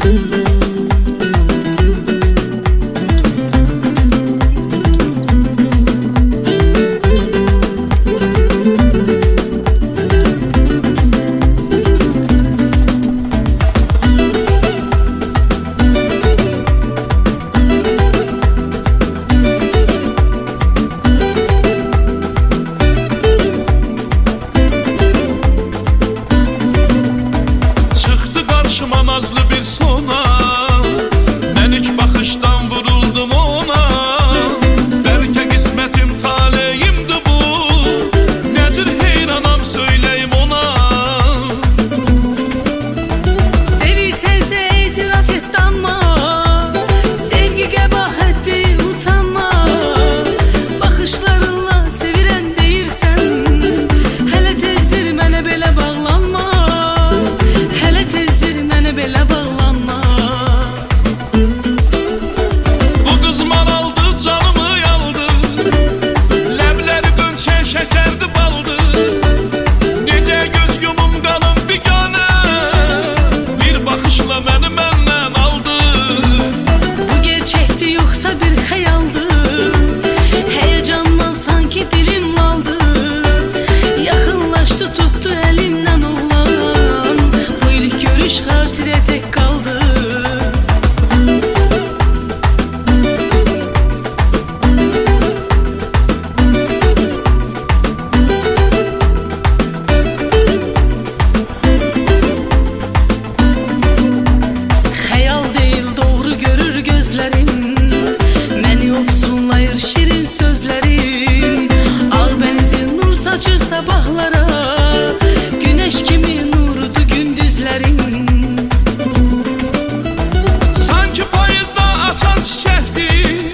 Nazlı bir sona, ben ilk bakıştan vuruldum ona. Belki kısmetim taleyimdi bu, necir heyranam söyleyim ona. Sevirsense itiraf et ama, sevgi gebahetti utanma. Bakışlarınla sevilen deyirsen, hele tezdir mene belə bağlanma. Hele tezdir mene belə bağlanma. Bu kız mal aldı, canımı yaldı, ləbləri gönçə şəkərdi baldı. Necə göz yumum qanım biganə, bir baxışla məni məndən aldı. Bu gerçekti yoksa bir hayaldı, heyecandan sanki dilim aldı. Yakınlaştı tuttu elimden olan, bu ilk görüş hatire tek kaldı. Hayal değil doğru görür gözlerim, beni yoksunlayır şirin sözlerin. Ağbenizin nur saçır sabahlara, güneş kimi nurudu gündüzlerin. Sanki payızda açan çiçekti,